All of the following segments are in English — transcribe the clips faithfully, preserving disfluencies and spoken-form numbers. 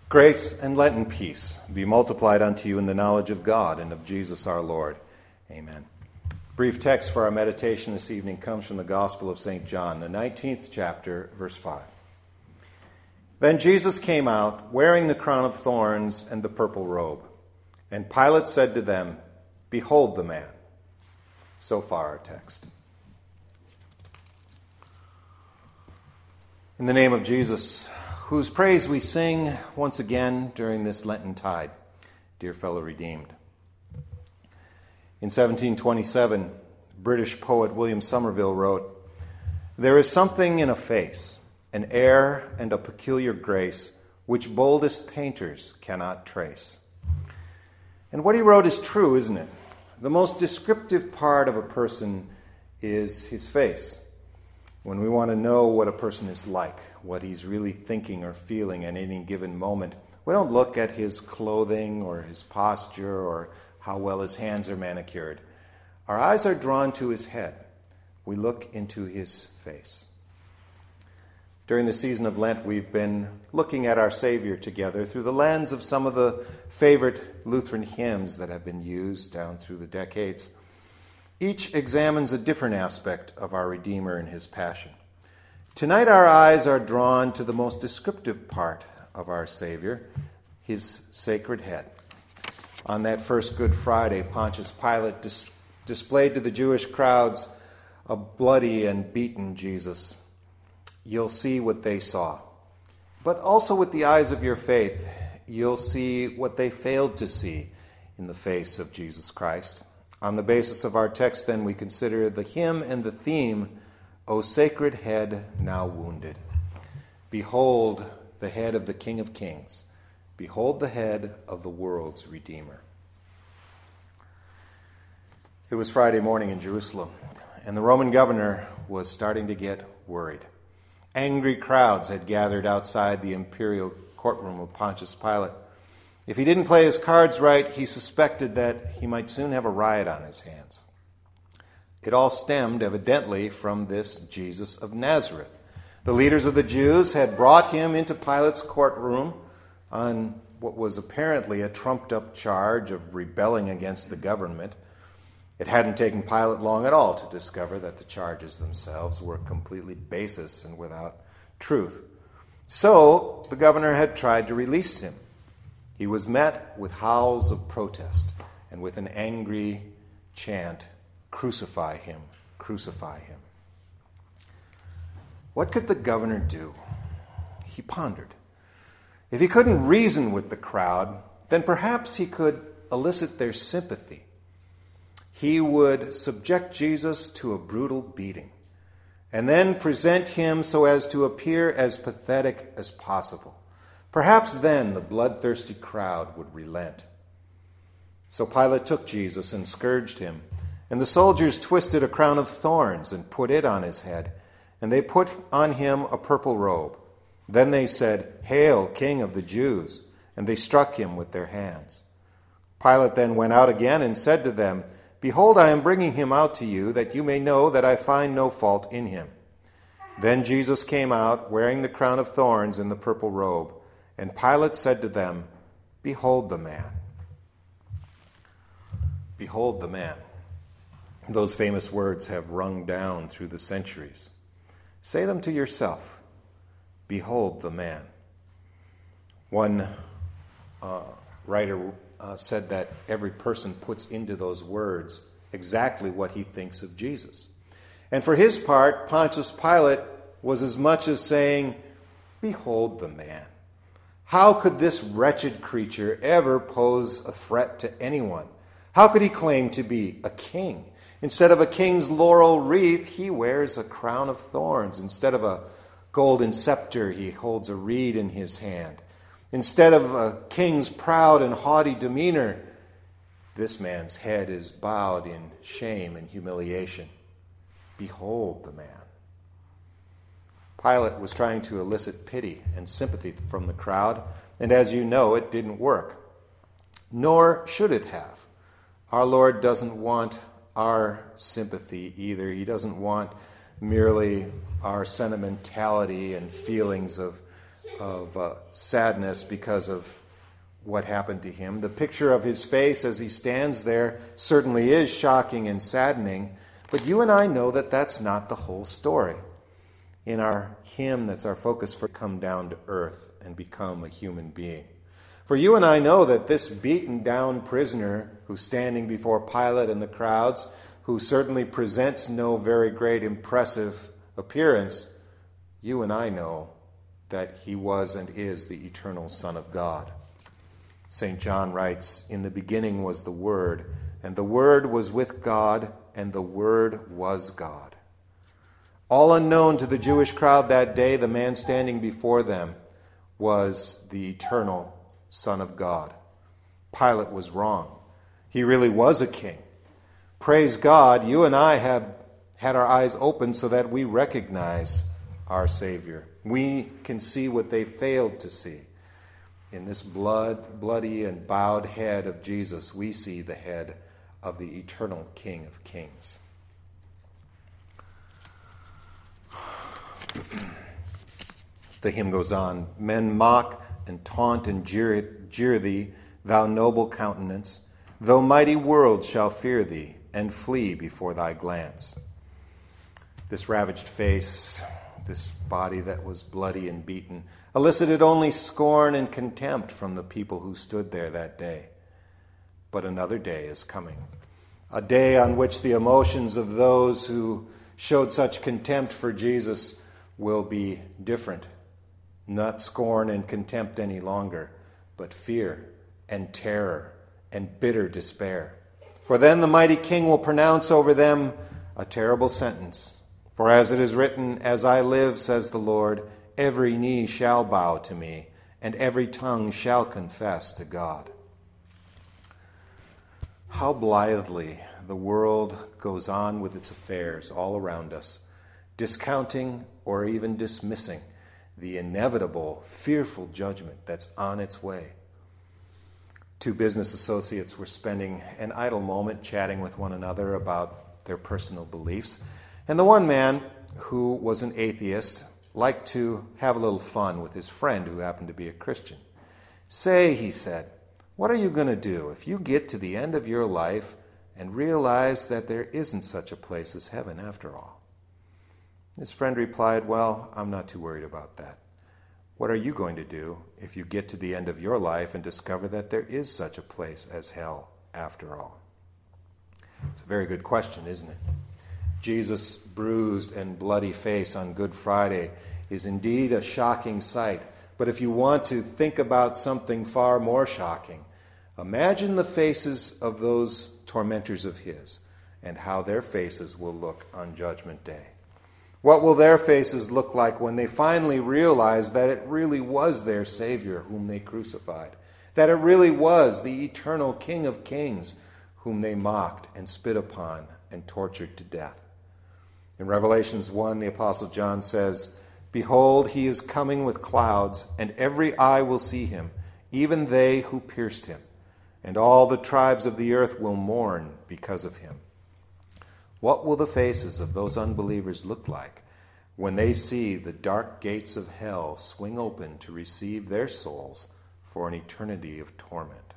Grace and Lenten peace be multiplied unto you in the knowledge of God and of Jesus our Lord. Amen. Brief text for our meditation this evening comes from the Gospel of Saint John, the nineteenth chapter, verse five. Then Jesus came out, wearing the crown of thorns and the purple robe. And Pilate said to them, Behold the man. So far our text. In the name of Jesus, whose praise we sing once again during this Lenten tide, dear fellow redeemed. In seventeen twenty-seven, British poet William Somerville wrote, There is something in a face, an air and a peculiar grace, which boldest painters cannot trace. And what he wrote is true, isn't it? The most descriptive part of a person is his face. When we want to know what a person is like, what he's really thinking or feeling at any given moment, we don't look at his clothing or his posture or how well his hands are manicured. Our eyes are drawn to his head. We look into his face. During the season of Lent, we've been looking at our Savior together through the lens of some of the favorite Lutheran hymns that have been used down through the decades. Each examines a different aspect of our Redeemer and his passion. Tonight our eyes are drawn to the most descriptive part of our Savior, his sacred head. On that first Good Friday, Pontius Pilate dis- displayed to the Jewish crowds a bloody and beaten Jesus. You'll see what they saw. But also with the eyes of your faith, you'll see what they failed to see in the face of Jesus Christ. On the basis of our text, then, we consider the hymn and the theme, O sacred head now wounded. Behold the head of the King of Kings. Behold the head of the world's Redeemer. It was Friday morning in Jerusalem, and the Roman governor was starting to get worried. Angry crowds had gathered outside the imperial courtroom of Pontius Pilate. If he didn't play his cards right, he suspected that he might soon have a riot on his hands. It all stemmed, evidently, from this Jesus of Nazareth. The leaders of the Jews had brought him into Pilate's courtroom on what was apparently a trumped-up charge of rebelling against the government. It hadn't taken Pilate long at all to discover that the charges themselves were completely baseless and without truth. So the governor had tried to release him. He was met with howls of protest and with an angry chant, Crucify him, crucify him. What could the governor do? He pondered. If he couldn't reason with the crowd, then perhaps he could elicit their sympathy. He would subject Jesus to a brutal beating and then present him so as to appear as pathetic as possible. Perhaps then the bloodthirsty crowd would relent. So Pilate took Jesus and scourged him, and the soldiers twisted a crown of thorns and put it on his head, and they put on him a purple robe. Then they said, Hail, King of the Jews! And they struck him with their hands. Pilate then went out again and said to them, Behold, I am bringing him out to you, that you may know that I find no fault in him. Then Jesus came out, wearing the crown of thorns and the purple robe. And Pilate said to them, Behold the man. Behold the man. Those famous words have rung down through the centuries. Say them to yourself. Behold the man. One uh, writer uh, said that every person puts into those words exactly what he thinks of Jesus. And for his part, Pontius Pilate was as much as saying, Behold the man. How could this wretched creature ever pose a threat to anyone? How could he claim to be a king? Instead of a king's laurel wreath, he wears a crown of thorns. Instead of a golden scepter, he holds a reed in his hand. Instead of a king's proud and haughty demeanor, this man's head is bowed in shame and humiliation. Behold the man. Pilate was trying to elicit pity and sympathy from the crowd, and as you know, it didn't work. Nor should it have. Our Lord doesn't want our sympathy either. He doesn't want merely our sentimentality and feelings of of uh, sadness because of what happened to him. The picture of his face as he stands there certainly is shocking and saddening, but you and I know that that's not the whole story. In our hymn that's our focus for Come Down to Earth and Become a Human Being. For you and I know that this beaten down prisoner who's standing before Pilate and the crowds, who certainly presents no very great impressive appearance, you and I know that he was and is the eternal Son of God. Saint John writes, "In the beginning was the Word, and the Word was with God, and the Word was God." All unknown to the Jewish crowd that day, the man standing before them was the eternal Son of God. Pilate was wrong. He really was a king. Praise God, you and I have had our eyes opened so that we recognize our Savior. We can see what they failed to see. In this blood, bloody and bowed head of Jesus, we see the head of the eternal King of Kings. The hymn goes on. Men mock and taunt and jeer, jeer thee, thou noble countenance, though mighty worlds shall fear thee and flee before thy glance. This ravaged face, this body that was bloody and beaten, elicited only scorn and contempt from the people who stood there that day. But another day is coming, a day on which the emotions of those who showed such contempt for Jesus will be different. Not scorn and contempt any longer, but fear and terror and bitter despair. For then the mighty King will pronounce over them a terrible sentence. For as it is written, "As I live, says the Lord, every knee shall bow to me, and every tongue shall confess to God." How blithely the world goes on with its affairs all around us, discounting or even dismissing the inevitable, fearful judgment that's on its way. Two business associates were spending an idle moment chatting with one another about their personal beliefs, and the one man, who was an atheist, liked to have a little fun with his friend who happened to be a Christian. "Say," he said, "what are you going to do if you get to the end of your life and realize that there isn't such a place as heaven after all?" His friend replied, "Well, I'm not too worried about that. What are you going to do if you get to the end of your life and discover that there is such a place as hell after all?" It's a very good question, isn't it? Jesus' bruised and bloody face on Good Friday is indeed a shocking sight. But if you want to think about something far more shocking, imagine the faces of those tormentors of his and how their faces will look on Judgment Day. What will their faces look like when they finally realize that it really was their Savior whom they crucified, that it really was the eternal King of Kings whom they mocked and spit upon and tortured to death? In Revelations one, the Apostle John says, "Behold, he is coming with clouds, and every eye will see him, even they who pierced him, and all the tribes of the earth will mourn because of him." What will the faces of those unbelievers look like when they see the dark gates of hell swing open to receive their souls for an eternity of torment?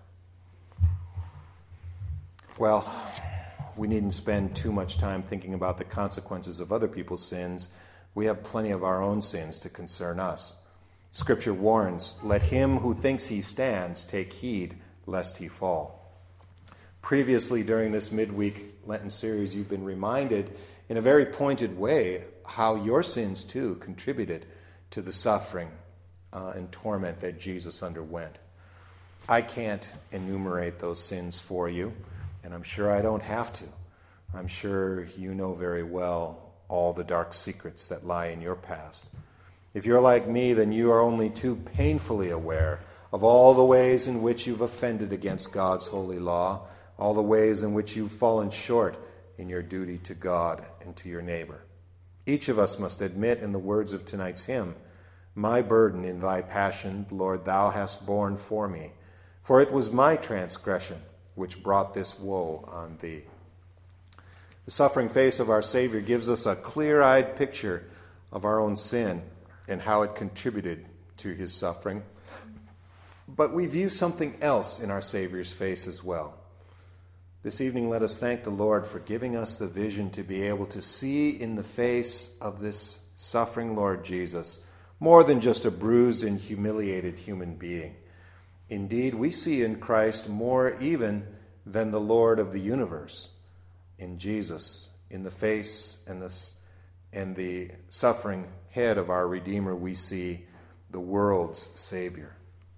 Well, we needn't spend too much time thinking about the consequences of other people's sins. We have plenty of our own sins to concern us. Scripture warns, "Let him who thinks he stands take heed lest he fall." Previously, during this midweek Lenten series, you've been reminded in a very pointed way how your sins too contributed to the suffering uh, and torment that Jesus underwent. I can't enumerate those sins for you, and I'm sure I don't have to. I'm sure you know very well all the dark secrets that lie in your past. If you're like me, then you are only too painfully aware of all the ways in which you've offended against God's holy law, all the ways in which you've fallen short in your duty to God and to your neighbor. Each of us must admit in the words of tonight's hymn, "My burden in thy passion, Lord, thou hast borne for me, for it was my transgression which brought this woe on thee." The suffering face of our Savior gives us a clear-eyed picture of our own sin and how it contributed to his suffering. But we view something else in our Savior's face as well. This evening, let us thank the Lord for giving us the vision to be able to see in the face of this suffering Lord Jesus more than just a bruised and humiliated human being. Indeed, we see in Christ more even than the Lord of the universe. In Jesus, in the face and the, and the suffering head of our Redeemer, we see the world's Savior.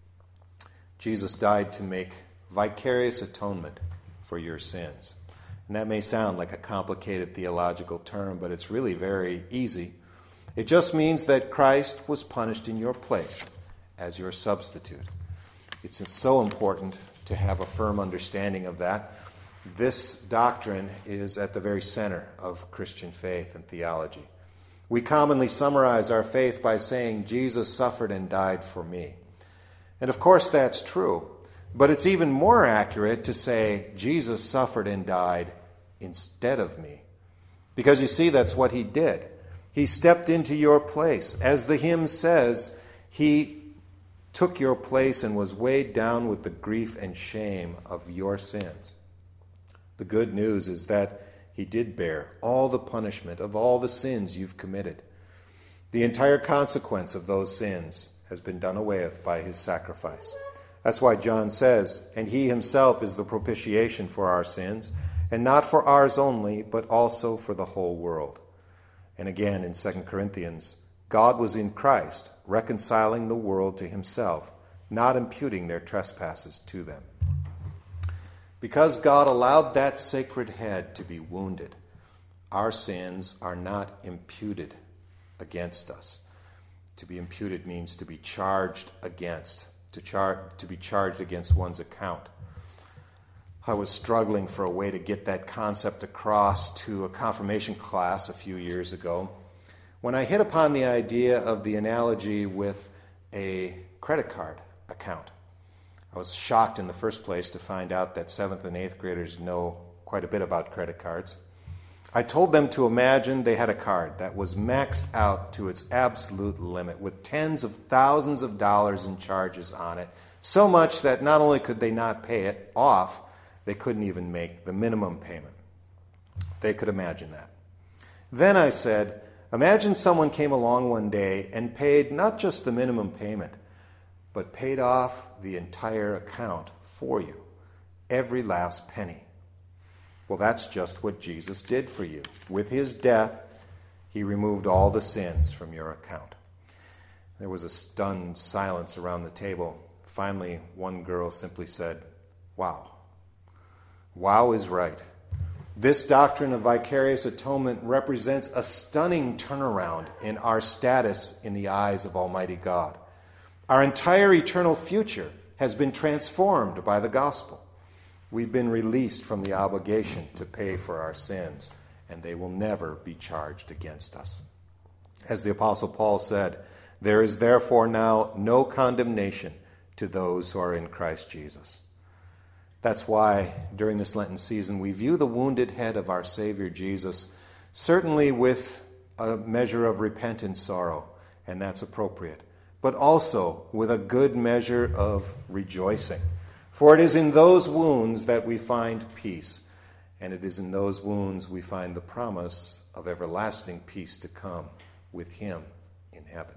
Jesus died to make vicarious atonement for your sins. And that may sound like a complicated theological term, but it's really very easy. It just means that Christ was punished in your place as your substitute. It's so important to have a firm understanding of that. This doctrine is at the very center of Christian faith and theology. We commonly summarize our faith by saying, Jesus suffered and died for me. And of course that's true. But it's even more accurate to say Jesus suffered and died instead of me. Because you see, that's what he did. He stepped into your place. As the hymn says, he took your place and was weighed down with the grief and shame of your sins. The good news is that he did bear all the punishment of all the sins you've committed. The entire consequence of those sins has been done away with by his sacrifice. That's why John says, and he himself is the propitiation for our sins, and not for ours only, but also for the whole world. And again in Second Corinthians, God was in Christ, reconciling the world to himself, not imputing their trespasses to them. Because God allowed that sacred head to be wounded, our sins are not imputed against us. To be imputed means to be charged against. To, char- to be charged against one's account. I was struggling for a way to get that concept across to a confirmation class a few years ago when I hit upon the idea of the analogy with a credit card account. I was shocked in the first place to find out that seventh and eighth graders know quite a bit about credit cards. I told them to imagine they had a card that was maxed out to its absolute limit with tens of thousands of dollars in charges on it, so much that not only could they not pay it off, they couldn't even make the minimum payment. They could imagine that. Then I said, imagine someone came along one day and paid not just the minimum payment, but paid off the entire account for you, every last penny. Well, that's just what Jesus did for you. With his death, he removed all the sins from your account. There was a stunned silence around the table. Finally, one girl simply said, wow. Wow is right. This doctrine of vicarious atonement represents a stunning turnaround in our status in the eyes of Almighty God. Our entire eternal future has been transformed by the gospel. We've been released from the obligation to pay for our sins, and they will never be charged against us. As the Apostle Paul said, there is therefore now no condemnation to those who are in Christ Jesus. That's why during this Lenten season we view the wounded head of our Savior Jesus certainly with a measure of repentant sorrow, and that's appropriate, but also with a good measure of rejoicing. For it is in those wounds that we find peace, and it is in those wounds we find the promise of everlasting peace to come with him in heaven.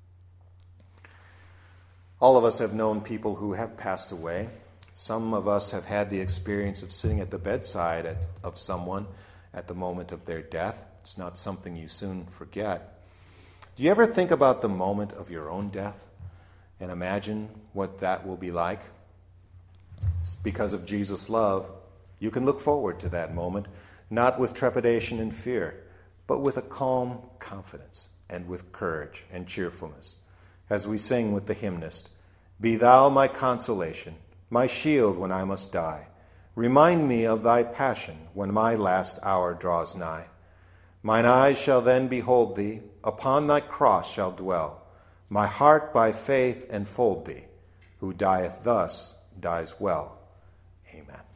All of us have known people who have passed away. Some of us have had the experience of sitting at the bedside at, of someone at the moment of their death. It's not something you soon forget. Do you ever think about the moment of your own death and imagine what that will be like? Because of Jesus' love, you can look forward to that moment, not with trepidation and fear, but with a calm confidence and with courage and cheerfulness. As we sing with the hymnist, "Be thou my consolation, my shield when I must die. Remind me of thy passion when my last hour draws nigh. Mine eyes shall then behold thee, upon thy cross shall dwell. My heart by faith enfold thee, who dieth thus dies well. Amen."